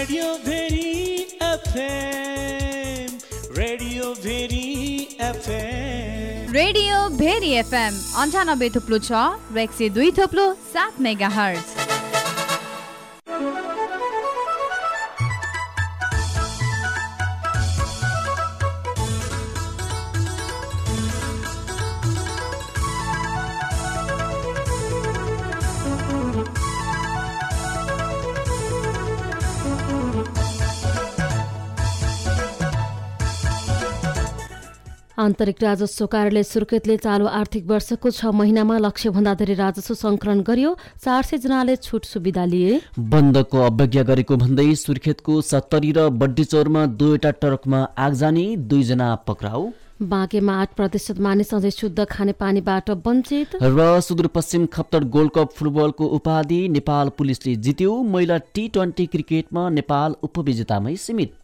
Radio Bheri FM, radio Bheri FM, radio Bheri FM 98.6 र 102.7 megahertz. आन्तरिक राजस्व कार्यालय सुर्खेतले चालु आर्थिक वर्षको 6 महिनामा लक्ष्यभन्दा धेरै राजस्व संकलन गर्यो। 400 जनाले छुट सुविधा लिए। बन्दको अवज्ञा गरेको भन्दै सुर्खेतको 70 र बड्डीचौरमा 2वटा ट्रकमा आगजनी, 2 जना पक्राउ। बाँकेमा 8% मानिस अझै शुद्ध खानेपानीबाट वञ्चित। र सुदूरपश्चिम खप्तर गोल्ड कप फुटबलको उपाधि नेपाल पुलिसले जित्यो। महिला T20 क्रिकेटमा नेपाल उपविजेतामै सीमित।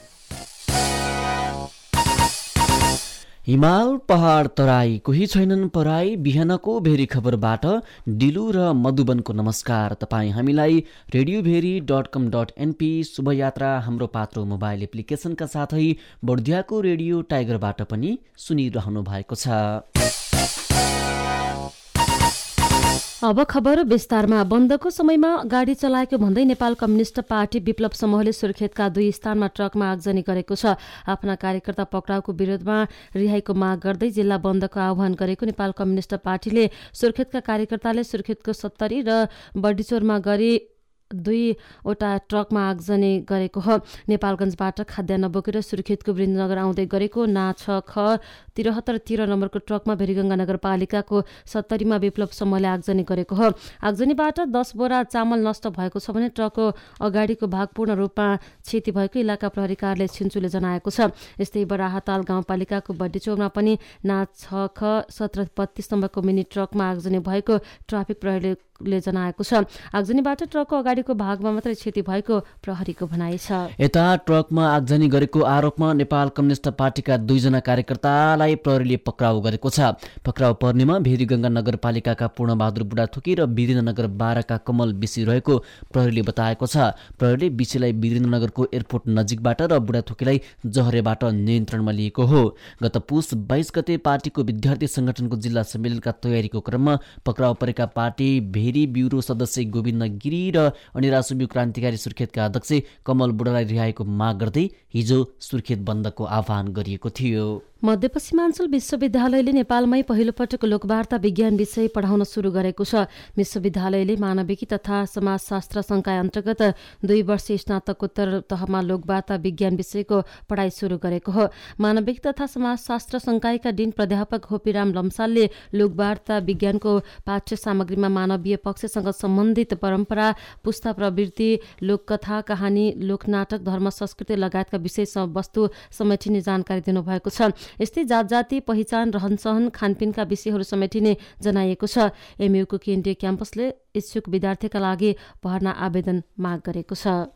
हिमाल पहाड तराई कोही छैनन् पराई। बिहानको भेरी खबरबाट डिलु र मधुबनको नमस्कार। तपाईँ हामीलाई radiobheri.com.np शुभयात्रा हाम्रो पात्रो मोबाइल एप्लिकेसनका साथै बर्दियाको रेडियो टाइगरबाट पनि सुनिरहनु भएको छ। अब खबर विस्तारमा। बन्दको समयमा गाडी चलाएको भन्दै नेपाल कम्युनिस्ट पार्टी विप्लव समूहले सुर्खेतका 2 स्थानमा ट्रकमा आगजनी गरेको छ। आफ्ना कार्यकर्ता पक्राउको विरोधमा रिहाईको माग गर्दै जिल्ला बन्दको आह्वान गरेको नेपाल कम्युनिस्ट पार्टीले सुर्खेतका कार्यकर्ताले सुर्खेतको 70 र बड्डीचौरमा गरी 2वटा ट्रकमा आगजनी गरेको हो। नेपालगञ्जबाट खाद्यान्न बोकेर सुर्खेतको वृन्दनगर आउँदै गरेको ना 6ख 73 नम्बरको ट्रकमा भेरीगंगा नगरपालिकाको 70 मा विप्लव समूहले आगजनी गरेको हो। आगजनीबाट 10 बोरा चामल नष्ट भएको छ भने ट्रकको अगाडिको भाग पूर्ण रूपमा क्षति भएको इलाका प्रहरी कार्यालय छिन्चुले जनाएको छ। यस्तै बराहताल गाउँपालिकाको बड्डीचौरमा पनि ना 6ख 1732 नम्बरको मिनी ट्रकमा आगजनी भएको ट्राफिक प्रहरीले जनाएको छ। आगजनीबाट ट्रकको अगाडिको भागमा मात्रै क्षति भएको प्रहरीको भनाइ छ। यता ट्रकमा आगजनी गरेको आरोपमा नेपाल कम्युनिस्ट पार्टीका 2 जना कार्यकर्तालाई प्रहरीले पक्राउ गरेको छ। पक्राउ पर्नेमा भेरीगंगा नगरपालिकाका पूर्णबहादुर बुढाथोकी र वीरेन्द्रनगर 12 का कमल बिसी रहेको प्रहरीले बताएको छ। प्रहरीले बिसीलाई वीरेन्द्रनगरको एयरपोर्ट नजिकबाट र बुढाथोकीलाई जहरेबाट नियन्त्रणमा लिएको हो। गत पुस 22 गते पार्टीको विद्यार्थी संगठनको जिल्ला सम्मेलनका तयारीको क्रममा पक्राउ परेका पार्टी भेरी ब्युरो सदस्य गोविन्द गिरी र अनिरासुबी क्रान्तिकारी सुर्खेतका अध्यक्ष कमल बुढालाई रिहाईको माग गर्दै हिजो सुर्खेत बन्दको आह्वान गरिएको थियो। मध्यपश्चिमाञ्चल विश्वविद्यालयले नेपालमै पहिलोपटक लोकवार्ता विज्ञान विषय पढाउन सुरु गरेको छ। विश्वविद्यालयले मानविकी तथा समाजशास्त्र संकाय अन्तर्गत 2 वर्षीय स्नातकोत्तर तहमा लोकवार्ता विज्ञान विषयको पढाइ सुरु गरेको हो। मानविकी तथा समाजशास्त्र संकायका डिन प्राध्यापक होपीराम लम्सालले लोकवार्ता विज्ञानको पाठ्य सामग्रीमा मानवीय पक्षसँग सम्बन्धित परम्परा, पुस्ता प्रवृत्ति, लोककथा, कहानी, लोकनाटक, धर्म, संस्कृति लगायतका विषय वस्तु समेटिने जानकारी दिनुभएको छ। यस्तै जात जाति पहिचान, रहनसहन, खानपिनका विषयहरू समेटिने जनाइएको छ। एमयुको केन्द्रीय क्याम्पसले इच्छुक विद्यार्थीका लागि भर्ना आवेदन माग गरेको छ।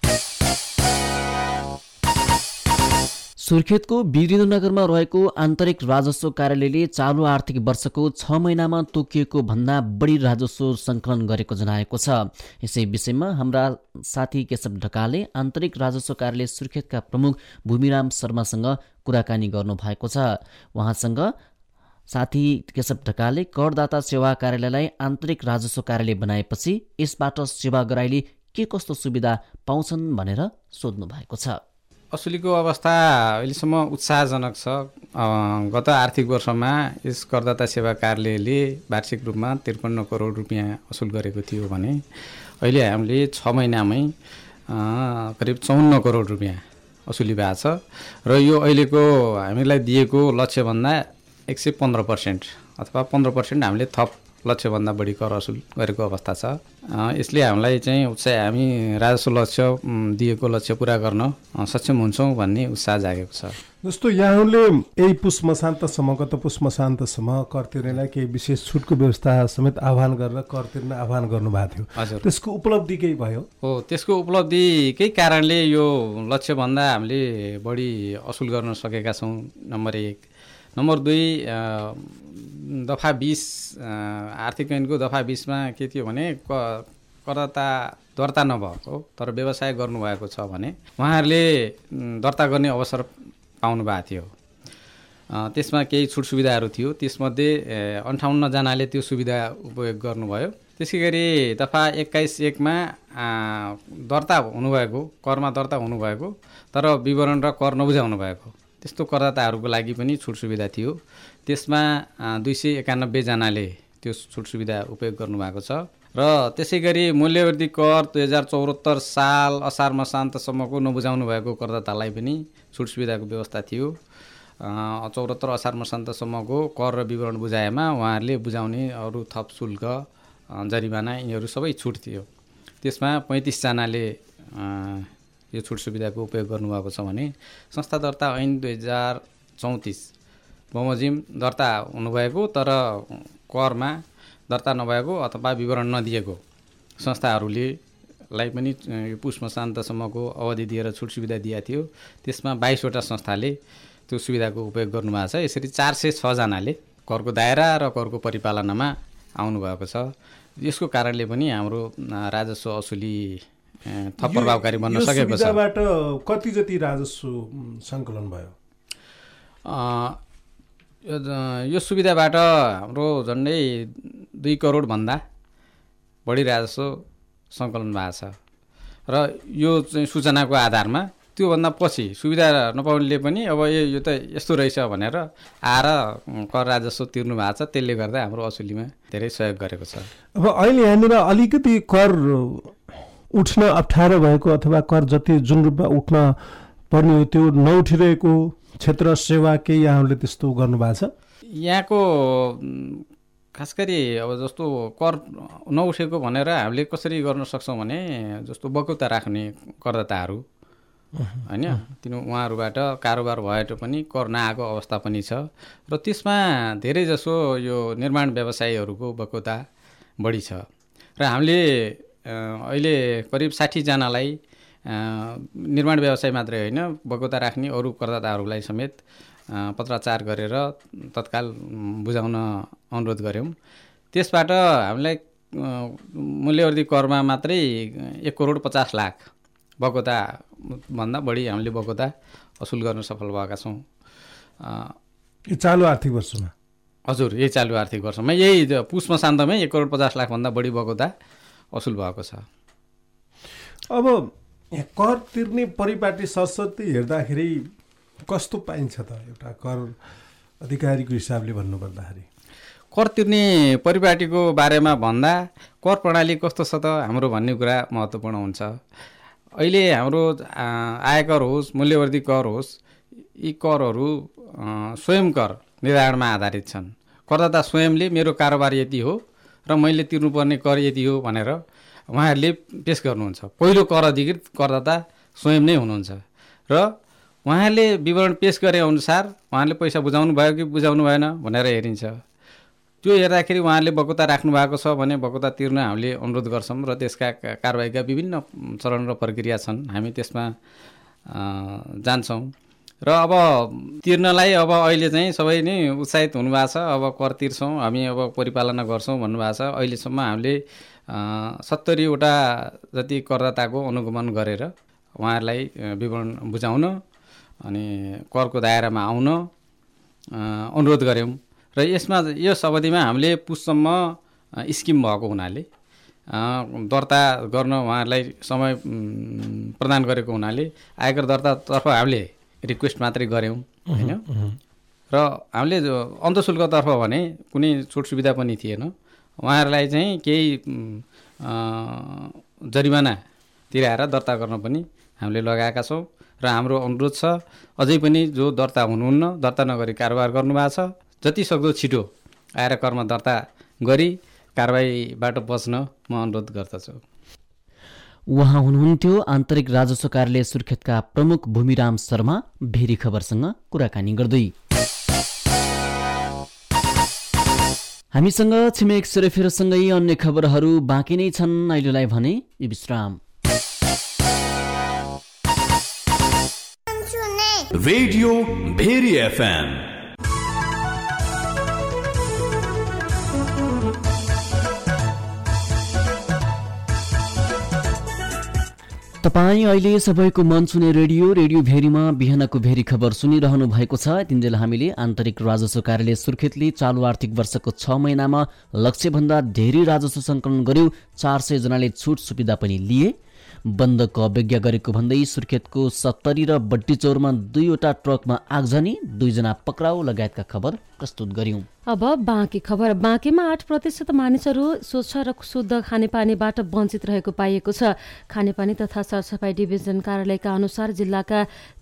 सुर्खेतको वीरेन्द्रनगरमा रहेको आन्तरिक राजस्व कार्यालयले चालु आर्थिक वर्षको 6 महिनामा तोकिएको भन्दा बढी राजस्व संकलन गरेको जनाएको छ। यसै विषयमा हाम्रा साथी केशव ढकालले आन्तरिक राजस्व कार्यालय सुर्खेतका प्रमुख भूमिराम शर्मासँग कुराकानी गर्नु भएको छ। उहाँसँग साथी केशव ढकालले करदाता सेवा कार्यालयलाई आन्तरिक राजस्व कार्यालय बनाएपछि यसबाट सेवाग्राहीले के कस्तो सुविधा पाउँछन् भनेर सोध्नु भएको छ। असुलीको अवस्था अहिलेसम्म उत्साहजनक छ। गत आर्थिक वर्षमा यस करदाता सेवा कार्यालयले वार्षिक रूपमा 53 करोड रुपियाँ असुल गरेको थियो भने अहिले हामीले 6 महिनामै करिब 54 करोड रुपियाँ असुली भएको छ र यो अहिलेको हामीलाई दिएको लक्ष्यभन्दा 115% अथवा 15% हामीले थप लक्ष्यभन्दा बढी कर असुल गरेको अवस्था छ। यसले हामीलाई चाहिँ उत्साह, हामी राजस्व लक्ष्य दिएको लक्ष्य पुरा गर्न सक्षम हुन्छौँ भन्ने उत्साह जागेको छ। जस्तो यहाँले यही पुस मसान्तसम्म, गत पुस मसान्तसम्म कर तिर्नेलाई केही विशेष छुटको व्यवस्था समेत आह्वान गरेर कर तिर्न आह्वान गर्नुभएको थियो। हजुर, त्यसको उपलब्धि केही भयो? हो, त्यसको उपलब्धिकै कारणले यो लक्ष्यभन्दा हामीले बढी असुल गर्न सकेका छौँ। नम्बर 1। नम्बर 2, दफा 20 आर्थिक ऐनको दफा 20 मा के थियो भने करदाता दर्ता नभएको तर व्यवसाय गर्नुभएको छ भने उहाँहरूले दर्ता गर्ने अवसर पाउनु भएको थियो। त्यसमा केही छुट सुविधाहरू थियो, त्यसमध्ये 58 जनाले त्यो सुविधा उपयोग गर्नुभयो। त्यसै गरी दफा 21(1) दर्ता हुनुभएको, करमा दर्ता हुनुभएको तर विवरण र कर नबुझाउनु भएको त्यस्तो करदाताहरूको लागि पनि छुट सुविधा थियो। त्यसमा 291 जनाले त्यो छुट सुविधा उपयोग गर्नुभएको छ। र त्यसै गरी मूल्यवर्धित कर 2074 साल असार मसान्तसम्मको नबुझाउनु भएको करदातालाई पनि छुट सुविधाको व्यवस्था थियो। 74 असार मसान्तसम्मको कर र विवरण बुझाएमा उहाँहरूले बुझाउने अरू थप शुल्क, जरिवाना यिनीहरू सबै छुट थियो। त्यसमा 35 जनाले यो छुट सुविधाको उपयोग गर्नुभएको छ भने संस्था दर्ता ऐन 2034 बमोजिम दर्ता हुनुभएको तर करमा दर्ता नभएको अथवा विवरण नदिएको संस्थाहरूले पनि यो पुष मसान्तसम्मको अवधि दिएर छुट सुविधा दिएको थियो। त्यसमा 22 वटा संस्थाले त्यो सुविधाको उपयोग गर्नुभएको छ। यसरी 406 जनाले करको दायरा र करको परिपालनमा आउनुभएको छ। यसको कारणले पनि हाम्रो राजस्व असुली थप प्रभावकारी बन्न सकेको छ। सुविधाबाट कति जति राजस्व सङ्कलन भयो? यो सुविधाबाट हाम्रो झन्डै 2 करोड भन्दा बढी राजस्व सङ्कलन भएको छ। र यो चाहिँ सूचनाको आधारमा त्योभन्दा पछि सुविधा नपाउनेले पनि अब यो त यस्तो रहेछ भनेर आएर कर राजस्व तिर्नु भएको छ। त्यसले गर्दा हाम्रो असुलीमा धेरै सहयोग गरेको छ। अब अहिले यहाँनिर अलिकति कर उठ्न अप्ठ्यारो भएको अथवा कर जति जुन रूपमा उठ्न पर्ने हो त्यो नउठिरहेको क्षेत्र सेवा केही यहाँहरूले त्यस्तो गर्नुभएको छ? यहाँको खास गरी अब जस्तो कर नउठेको भनेर हामीले कसरी गर्न सक्छौँ भने जस्तो बकौता राख्ने करदाताहरू हैन, उहाँहरूबाट कारोबार भएर पनि कर नआएको अवस्था पनि छ। र त्यसमा धेरै जसो यो निर्माण व्यवसायीहरूको बकौता बढी छ। र हामीले अहिले करिब 60 जनालाई निर्माण व्यवसाय मात्रै होइन बकौता राख्ने अरू करदाताहरूलाई समेत पत्राचार गरेर तत्काल बुझाउन अनुरोध गऱ्यौँ। त्यसबाट हामीलाई मूल्यवर्धित करमा मात्रै 1 करोड 50 लाख बकौता भन्दा बढी हामीले बकौता असुल गर्न सफल भएका छौँ। यो चालु आर्थिक वर्षमा? हजुर, यही चालु आर्थिक वर्षमा यही पुष मसान्तमै 1 करोड 50 लाख भन्दा बढी बकौता असुल भएको छ। अब कर तिर्ने परिपाटी सरस्वती हेर्दाखेरि कस्तो पाइन्छ त? एउटा कर अधिकारीको हिसाबले भन्नुपर्दाखेरि कर तिर्ने परिपाटीको बारेमा भन्दा कर प्रणाली कस्तो छ त हाम्रो भन्ने कुरा महत्त्वपूर्ण हुन्छ। अहिले हाम्रो आयकर होस्, मूल्यवर्धित कर होस्, यी करहरू स्वयं कर निर्धारणमा आधारित छन्। करदाता स्वयंले मेरो कारोबार यति हो र मैले तिर्नुपर्ने कर यति हो भनेर उहाँहरूले पेश गर्नुहुन्छ। पहिलो कर अधिकृत करदाता स्वयं नै हुनुहुन्छ र उहाँहरूले विवरण पेश गरे अनुसार उहाँले पैसा बुझाउनु भयो कि बुझाउनु भएन भनेर हेरिन्छ। त्यो हेर्दाखेरि उहाँहरूले बकौता राख्नु भएको छ भने बकौता तिर्न हामीले अनुरोध गर्छौँ र त्यसका कारबाहीका विभिन्न चरण र प्रक्रिया छन्, हामी त्यसमा जान्छौँ। र अब तिर्नलाई अब अहिले चाहिँ सबै नै उत्साहित हुनुभएको छ। अब कर तिर्छौँ, हामी अब परिपालना गर्छौँ भन्नुभएको छ। अहिलेसम्म हामीले 70 वटा जति करदाताको अनुगमन गरेर उहाँहरूलाई विवरण बुझाउन अनि करको दायरामा आउन अनुरोध गऱ्यौँ। र यसमा यस अवधिमा हामीले पुससम्म स्किम भएको हुनाले दर्ता गर्न उहाँहरूलाई समय प्रदान गरेको हुनाले आयकर दर्तातर्फ हामीले रिक्वेस्ट मात्रै गऱ्यौँ होइन। र हामीले अन्तशुल्कतर्फ भने कुनै छुट सुविधा पनि थिएन। उहाँहरूलाई चाहिँ केही जरिवाना तिराएर दर्ता गर्न पनि हामीले लगाएका छौँ। र हाम्रो अनुरोध छ अझै पनि जो दर्ता हुनुहुन्न, दर्ता नगरी कारोबार गर्नुभएको छ, जति सक्दो छिटो आएर करमा दर्ता गरी कारबाहीबाट बच्न म अनुरोध गर्दछु। उहाँ हुनुहुन्थ्यो आन्तरिक राजस्व कार्यालय सुर्खेतका प्रमुख भूमिराम शर्मा भेरी खबरसँग कुराकानी गर्दै। हामीसँग छिमेक सेरेफेरसँगै अन्य खबरहरू बाँकी नै छन्। अहिलेलाई भने यो विश्राम। रेडियो भेरी एफएम तपाईँ अहिले सबैको मन छुने रेडियो भेरीमा बिहानको भेरी खबर सुनिरहनु भएको छ। तिनजेल हामीले आन्तरिक राजस्व कार्यालय सुर्खेतले चालु आर्थिक वर्षको 6 महिनामा लक्ष्यभन्दा धेरै राजस्व सङ्कलन गर्यो। 400 जनाले छुट सुविधा पनि लिए। बन्दको अवज्ञा गरेको भन्दै सुर्खेतको 70 र बट्टीचौरमा 2वटा ट्रकमा आगजनी, 2 जना पक्राउ लगायतका खबर प्रस्तुत गर्यौं। अब बाँकी खबर। बाँकीमा 8% मानिसहरू स्वच्छ र शुद्ध खानेपानीबाट वञ्चित रहेको पाइएको छ। खानेपानी तथा सरसफाई डिभिजन कार्यालयका अनुसार जिल्लाका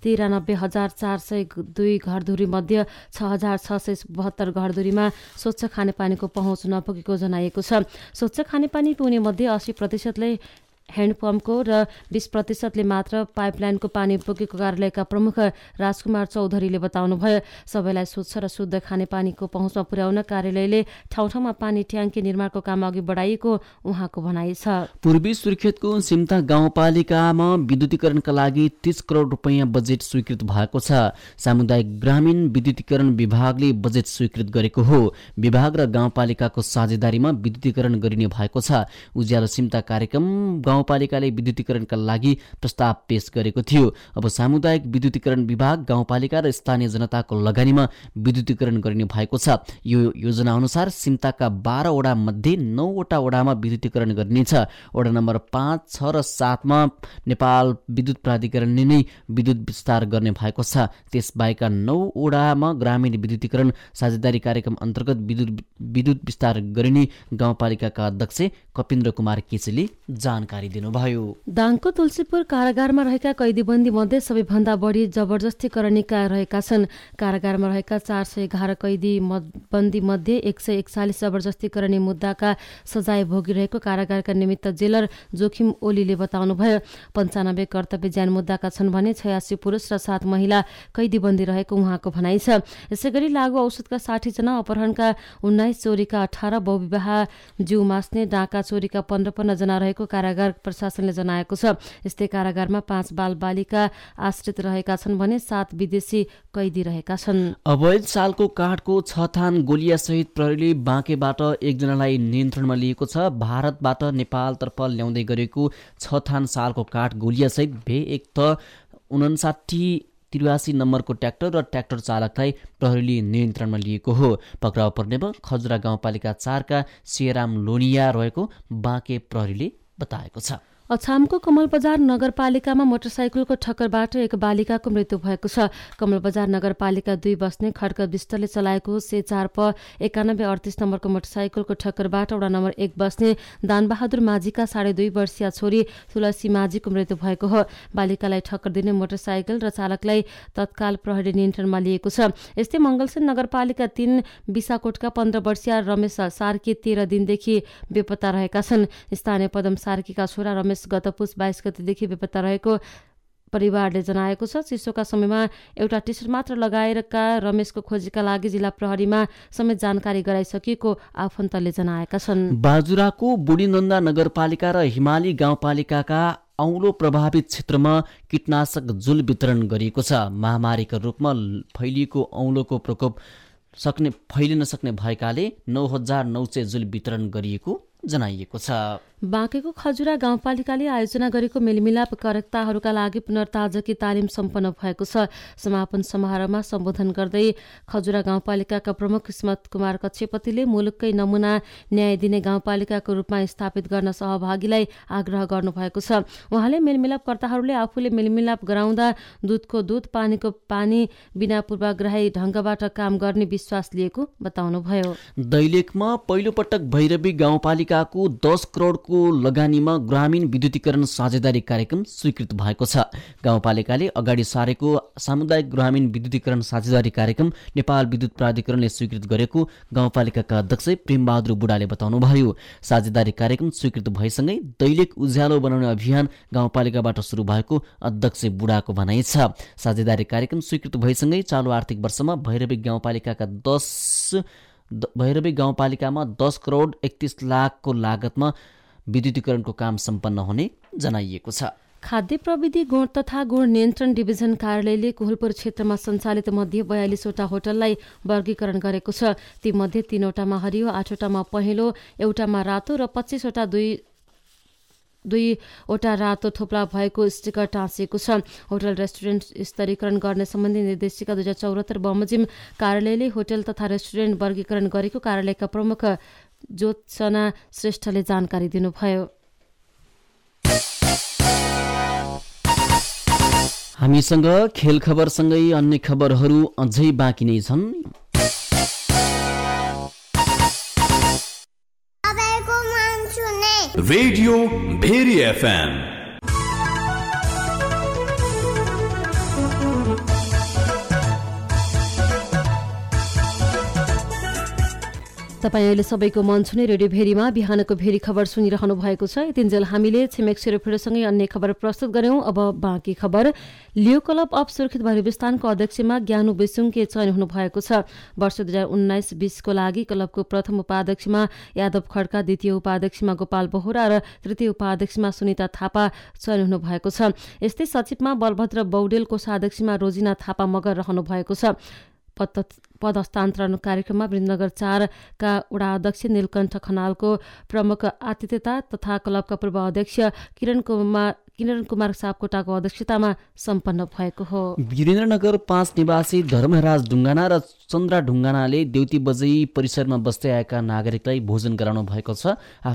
93,402 घरधुरी मध्ये 6,672 घरधुरीमा स्वच्छ खानेपानीको पहुँच नपुगेको जनाइएको छ। स्वच्छ खानेपानी पिउने मध्ये 80%ले ह्यान्डपम्पको र 20%ले मात्र पाइपलाइनको पानी पुगेको कार्यालयका प्रमुख राजकुमार चौधरीले बताउनुभयो। सबैलाई स्वच्छ र शुद्ध खानेपानीको पहुँचमा पुर्याउन कार्यालयले ठाउँ ठाउँमा पानी ट्याङ्की निर्माणको काम अघि बढाइएको उहाँको भनाइ छ। पूर्वी सुर्खेतको सिम्ता गाउँपालिकामा विद्युतीकरणका लागि 30 करोड रुपैयाँ बजेट स्वीकृत भएको छ। सामुदायिक ग्रामीण विद्युतीकरण विभागले बजेट स्वीकृत गरेको हो। विभाग र गाउँपालिकाको साझेदारीमा विद्युतीकरण गरिने भएको छ। उज्यालो सिम्ता कार्यक्रम गाउँपालिकाले विद्युतीकरणका लागि प्रस्ताव पेश गरेको थियो। अब सामुदायिक विद्युतीकरण विभाग, गाउँपालिका र स्थानीय जनताको लगानीमा विद्युतीकरण गरिने भएको छ। यो योजना अनुसार सिम्ताका 12 वडा मध्ये 9 वटा वडामा विद्युतीकरण गरिनेछ। वडा नम्बर 5, 6 र 7 मा नेपाल विद्युत प्राधिकरणले नै विद्युत विस्तार गर्ने भएको छ। त्यसबाहेकका 9 वडामा ग्रामीण विद्युतीकरण साझेदारी कार्यक्रम अन्तर्गत विद्युत विस्तार गरिने गाउँपालिकाका अध्यक्ष कपिन्द्र कुमार केसीले जानकारी दिनुभयो। दाङको तुलसीपुर कारागारमा रहेका कैदीबन्दी मध्ये सबैभन्दा बढी जबरजस्ती करनीका रहेका छन्। कारागारमा रहेका 411 कैदी बन्दी मध्ये 141 जबरजस्ती करनी मुद्दाका सजाय भोगिरहेको कारागारका निमित्त जेलर जोखिम ओलीले बताउनुभयो। 95 कर्तव्य ज्यान मुद्दाका छन् भने 86 पुरुष र 7 महिला कैदीबन्दी रहेको उहाँको भनाइ छ। यसैगरी लागु औषधका 60 जना, अपहरणका 19, चोरीका 18, बहुविवाह जीव मास्ने डाका चोरीका 15 जना रहेको कारागार प्रशासनले जनाएको छ। यस्तै कारागारमा 5 बालबालिका आश्रित रहेका छन् भने 7 विदेशी कैदी रहेका छन्। अवैध सालको काठको 6 थान गोलिया सहित प्रहरीले बाँकेबाट 1 जनालाई नियन्त्रणमा लिएको छ। भारतबाट नेपालतर्फ ल्याउँदै गरेको 6 थान सालको काठ गोलिया सहित भे1 त 5983 नम्बरको ट्र्याक्टर र ट्र्याक्टर चालकलाई प्रहरीले नियन्त्रणमा लिएको हो। पक्राउ पर्नेमा खजुरा गाउँपालिका 4 का सियराम लोनिया रहेको बाँके प्रहरीले बताएको छ। अछामको कमलबजार नगरपालिकामा मोटरसाइकलको ठक्करबाट एक बालिकाको मृत्यु भएको छ। कमलबजार नगरपालिका 2 बस्ने खड्क विष्टले चलाएको C4 प 9138 नम्बरको मोटरसाइकलको ठक्करबाट वडा नम्बर 1 बस्ने दानबहादुर माझीका 2.5 वर्षीय छोरी तुलसी माझीको मृत्यु भएको हो। बालिकालाई ठक्कर दिने मोटरसाइकल र चालकलाई तत्काल प्रहरी नियन्त्रणमा लिएको छ। यस्तै मङ्गलसेन नगरपालिका 3 बिसाकोटका 15 वर्षीय रमेश सार्की 13 दिनदेखि बेपत्ता रहेका छन्। स्थानीय पदम सार्कीका छोरा रमेश गत पुस 22 गतेदेखि बेपत्ता रहेको परिवारले जनाएको छ। चिसोका समयमा एउटा टी-शर्ट मात्र लगाएरका रमेशको खोजीका लागि जिल्ला प्रहरीमा समेत जानकारी गराइसकिएको आफन्तले जनाएका छन्। बाजुराको बुढीनन्दा नगरपालिका र हिमाली गाउँपालिकाका औलो प्रभावित क्षेत्रमा कीटनाशक जुल वितरण गरिएको छ। महामारीका रूपमा फैलिएको औलोको प्रकोप फैलिन सक्ने भएकाले 9900 जुल वितरण गरिएको जनाइएको छ। बाँकेको खजुरा गाउँपालिकाले आयोजना गरेको मेलमिलाप कार्यकर्ताहरूका लागि पुनर्ताजकी तालिम सम्पन्न भएको छ। समापन समारोहमा सम्बोधन गर्दै खजुरा गाउँपालिकाका प्रमुख किस्मत कुमार कक्षेपतिले मुलुककै नमुना न्याय दिने गाउँपालिकाको रूपमा स्थापित गर्न सहभागीलाई आग्रह गर्नुभएको छ। उहाँले मेलमिलापकर्ताहरूले आफूले मेलमिलाप गराउँदा दुधको दुध, पानीको पानी बिना पूर्वाग्रही ढङ्गबाट काम गर्ने विश्वास लिएको बताउनुभयो। दैलेखमा पहिलोपटक भैरवी गाउँपालिकाको 10 करोडको लगानीमा ग्रामीण विद्युतीकरण साझेदारी कार्यक्रम स्वीकृत भएको छ। गाउँपालिकाले अगाडि सारेको सामुदायिक ग्रामीण विद्युतीकरण साझेदारी कार्यक्रम नेपाल विद्युत प्राधिकरणले स्वीकृत गरेको गाउँपालिकाका अध्यक्ष प्रेमबहादुर बुढाले बताउनुभयो। साझेदारी कार्यक्रम स्वीकृत भएसँगै दैलेख उज्यालो बनाउने अभियान गाउँपालिकाबाट सुरु भएको अध्यक्ष बुढाको भनाइ छ। साझेदारी कार्यक्रम स्वीकृत भएसँगै चालु आर्थिक वर्षमा भैरवी गाउँपालिकामा 10 करोड 31 लाखको लागतमा विद्युतीकरणको काम सम्पन्न हुने जनाइएको छ। खाद्य प्रविधि गुण तथा गुण नियन्त्रण डिभिजन कार्यालयले कोहलपुर क्षेत्रमा सञ्चालित मध्ये 42 वटा होटललाई वर्गीकरण गरेको छ। तीमध्ये 3 वटामा हरियो, 8 वटामा पहेँलो, एउटामा रातो र 25 वटा दुईवटा रातो थोप्ला भएको स्टिकर टाँसिएको छ। होटल रेस्टुरेन्ट स्तरीकरण गर्ने सम्बन्धी निर्देशिका 2074 बमोजिम कार्यालयले होटल तथा रेस्टुरेन्ट वर्गीकरण गरेको कार्यालयका प्रमुख ज्योत्सना श्रेष्ठले जानकारी दिनुभयो। हामीसँग खेल खबरसँगै अन्य खबरहरू अझै बाँकी नै छन्। Radio Bheri FM. तपाईँ अहिले सबैको मन छुने रेडियो भेरीमा बिहानको भेरी खबर सुनिरहनु भएको छ। यतिन्जेल हामीले छिमेक सेरोफेरोसँगै अन्य खबर प्रस्तुत गर्यौं। अब बाँकी खबर। लियो क्लब अफ सुर्खेत भैरवस्थानको अध्यक्षमा ज्ञानु बेसुङके चयन हुनुभएको छ। वर्ष 2019-20को लागि क्लबको प्रथम उपाध्यक्षमा यादव खड्का, द्वितीय उपाध्यक्षमा गोपाल बोहरा र तृतीय उपाध्यक्षमा सुनिता थापा चयन हुनुभएको छ। यस्तै सचिवमा बलभद्र बौडेल, कोषाध्यक्षमा रोजिना थापा मगर रहनु भएको छ। पद हस्तान्तरण कार्यक्रममा वृन्दनगर 4 का वडा अध्यक्ष नीलकण्ठ खनालको प्रमुख आतिथ्यता तथा क्लबका पूर्व अध्यक्ष किरण कुमार सापकोटाको अध्यक्षतामा सम्पन्न भएको हो। वीरेन्द्रनगर 5 निवासी धर्मराज ढुङ्गाना र चन्द्रा ढुङ्गानाले देउती बजै परिसरमा बस्दै आएका नागरिकलाई भोजन गराउनु भएको छ।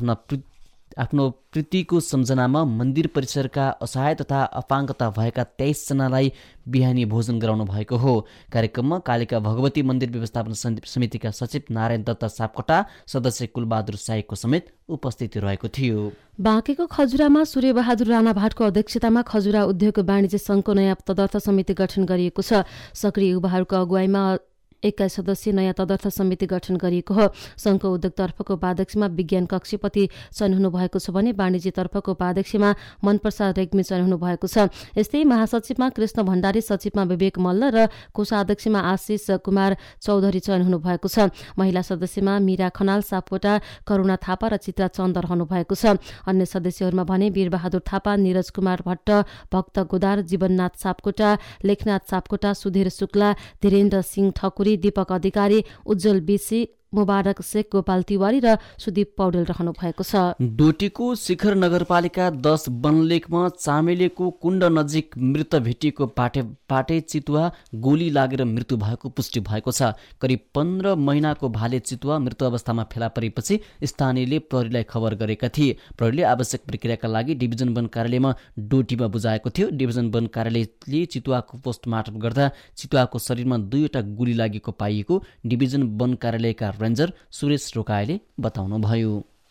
आफ्नो प्रीतिको सम्झनामा मन्दिर परिसरका असहाय तथा अपाङ्गता भएका 23 जनालाई बिहानी भोजन गराउनु भएको हो। कार्यक्रममा कालिका भगवती मन्दिर व्यवस्थापन समितिका सचिव नारायण दत्त सापकोटा, सदस्य कुलबहादुर साईको समेत उपस्थिति रहेको थियो। बाँकेको खजुरामा सूर्यबहादुर राणा भाटको अध्यक्षतामा खजुरा उद्योग वाणिज्य सङ्घको नयाँ तदर्थ समिति गठन गरिएको छ। सक्रिय युवाहरूको अगुवाईमा 21 सदस्यीय नयाँ तदर्थ समिति गठन गरिएको हो। सङ्घको उद्योगतर्फको उपाध्यक्षमा विज्ञान कक्षीपति चयन हुनुभएको छ भने वाणिज्यतर्फको उपाध्यक्षमा मनप्रसाद रेग्मी चयन हुनुभएको छ। यस्तै महासचिवमा कृष्ण भण्डारी, सचिवमा विवेक मल्ल र कोषाध्यक्षमा आशिष कुमार चौधरी चयन हुनुभएको छ। महिला सदस्यमा मीरा खनाल, सापकोटा, करुणा थापा र चित्रा चन्द रहनु भएको छ। अन्य सदस्यहरूमा भने वीरबहादुर थापा, निरज कुमार भट्ट, भक्त गोदार, जीवननाथ सापकोटा, लेखनाथ सापकोटा, सुधीर शुक्ला, धीरेन्द्र सिंह ठकुरी, दीपक अधिकारी, उज्जवल बिसी, मुबारक शेख, गोपाल तिवारी र सुदीप पौडेल रहनु भएको छ। डोटीको शिखर नगरपालिका 10 वनलेकमा चामेलेको कुण्ड नजिक मृत भेटिएको पाटे चितुवा गोली लागेर मृत्यु भएको पुष्टि भएको छ। करिब 15 महिनाको भाले चितुवा मृत अवस्थामा फेला परेपछि स्थानीयले प्रहरीलाई खबर गरेका थिए। प्रहरीले आवश्यक प्रक्रियाका लागि डिभिजन वन कार्यालयमा डोटीमा बुझाएको थियो। डिभिजन वन कार्यालयले चितुवाको पोस्टमार्टम गर्दा चितुवाको शरीरमा 2वटा गोली लागेको पाइएको डिभिजन वन कार्यालयका रेन्जर सुरेश रोकाएले बताउनुभयो।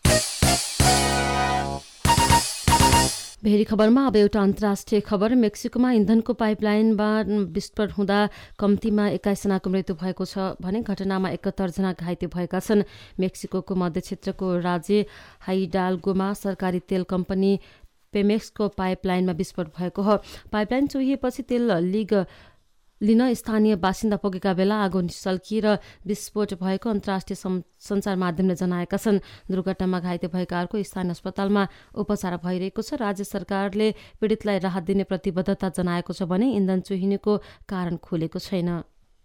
भेरी खबरमा अब एउटा अन्तर्राष्ट्रिय खबर। मेक्सिकोमा इन्धनको पाइपलाइनमा विस्फोट हुँदा कम्तीमा 21 जनाको मृत्यु भएको छ भने घटनामा 71 जना घाइते भएका छन्। मेक्सिकोको मध्य क्षेत्रको राज्य हाइडाल्गोमा सरकारी तेल कम्पनी पेमेक्सको पाइपलाइनमा विस्फोट भएको हो। पाइपलाइन चुहिएपछि तेल लिन स्थानीय बासिन्दा पुगेका बेला आगो सल्किएर विस्फोट भएको अन्तर्राष्ट्रिय सञ्चार माध्यमले जनाएका छन्। दुर्घटनामा घाइते भएकाहरूको स्थानीय अस्पतालमा उपचार भइरहेको छ। राज्य सरकारले पीडितलाई राहत दिने प्रतिबद्धता जनाएको छ भने इन्धन चुहिनुको कारण खुलेको छैन।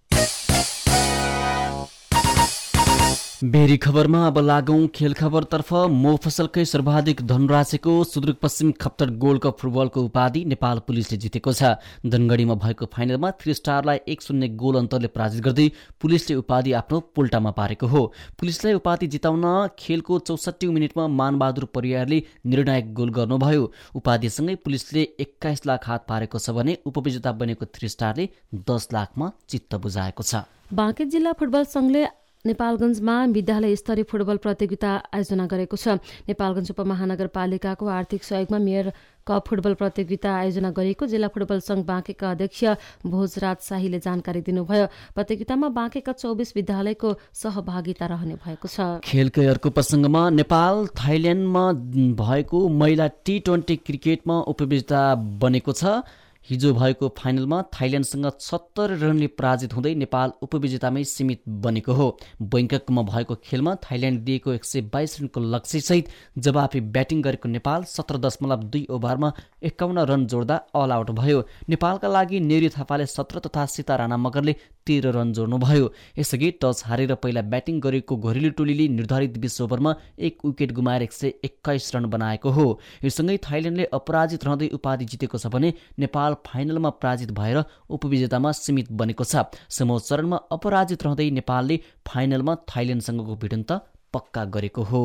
भेरी खबरमा अब लागौं खेल खबरतर्फ। मोफसलकै सर्वाधिक धनराशिको सुदूरपश्चिम खप्तर गोल्ड कप फुटबलको उपाधि नेपाल पुलिसले जितेको छ। धनगढीमा भएको फाइनलमा 3 स्टारलाई 1-0 गोल अन्तरले पराजित गर्दै पुलिसले उपाधि आफ्नो पोल्टामा पारेको हो। पुलिसलाई उपाधि जिताउन खेलको 64 मिनेटमा मानबहादुर परियारले निर्णायक गोल गर्नुभयो। उपाधिसँगै पुलिसले 21 लाख हात पारेको छ भने उपविजेता बनेको 3 स्टारले 10 लाखमा चित्त बुझाएको छ। बाँके जिल्ला फुटबल संघले नेपालगञ्जमा विद्यालय स्तरीय फुटबल प्रतियोगिता आयोजना गरेको छ। नेपालगञ्ज उपमहानगरपालिकाको आर्थिक सहयोगमा मेयर कप फुटबल प्रतियोगिता आयोजना गरिएको जिल्ला फुटबल संघ बाँकेका अध्यक्ष भोजराज शाहीले जानकारी दिनुभयो। प्रतियोगितामा बाँकेका 24 विद्यालयको सहभागिता रहने भएको छ। खेलकै अर्को प्रसङ्गमा नेपाल थाइल्याण्डमा भएको महिला T20 क्रिकेटमा उपविजेता बनेको छ। हिजो भएको फाइनलमा थाइल्यान्डसँग 70 रनले पराजित हुँदै नेपाल उपविजेतामै सीमित बनेको हो। बैङ्ककमा भएको खेलमा थाइल्यान्ड दिएको 122 रनको लक्ष्यसहित जवाफी ब्याटिङ गरेको नेपाल 17.2 ओभरमा 51 रन जोड्दा अल आउट भयो। नेपालका लागि नेरी थापाले 17 तथा सीता राणा मगरले 13 रन जोड्नुभयो। यसअघि टस हारेर पहिला ब्याटिङ गरेको घरेलु टोलीले निर्धारित 20 ओभरमा 1 विकेट गुमाएर 121 रन बनाएको हो। यससँगै थाइल्यान्डले अपराजित रहँदै उपाधि जितेको छ भने नेपाल फाइनलमा पराजित भएर उपविजेतामा सीमित बनेको छ। समूह चरणमा अपराजित रहँदै नेपालले फाइनलमा थाइल्यान्डसँगको भिडन्त पक्का गरेको हो।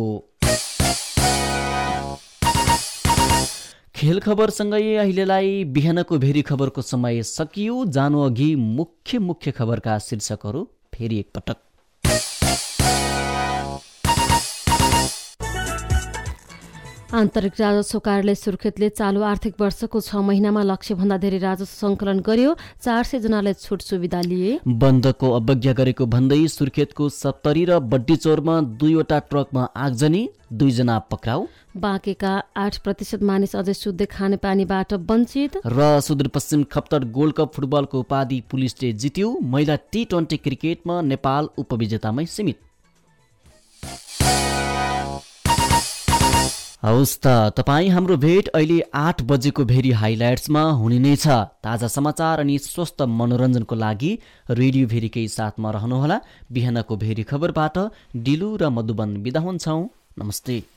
खेल खबरसँगै अहिलेलाई बिहानको भेरी खबरको समय सकियो। जानु अघि मुख्य खबरका शीर्षकहरू फेरि एकपटक। आन्तरिक राजस्व कार्यालय सुर्खेतले चालु आर्थिक वर्षको 6 महिनामा लक्ष्यभन्दा धेरै राजस्व सङ्कलन गर्यो। 400 जनालाई छुट सुविधा लिए। बन्दको अवज्ञा गरेको भन्दै सुर्खेतको सप्तरी र बड्डीचौरमा 2वटा ट्रकमा आगजनी, 2 जना पक्राउ। बाँकेका 8% मानिस अझै शुद्ध खानेपानीबाट वञ्चित। र सुदूरपश्चिम खप्तर गोल्ड कप फुटबलको उपाधि पुलिसले जित्यो। महिला T20 क्रिकेटमा नेपाल उपविजेतामै सीमित। हौस् त, तपाईँ हाम्रो भेट अहिले 8 बजेको भेरी हाइलाइट्समा हुने नै छ। ताजा समाचार अनि स्वस्थ मनोरञ्जनको लागि रेडियो भेरीकै साथमा रहनुहोला। बिहानको भेरी खबरबाट डिलु र मधुबन बिदा हुन्छौँ। नमस्ते।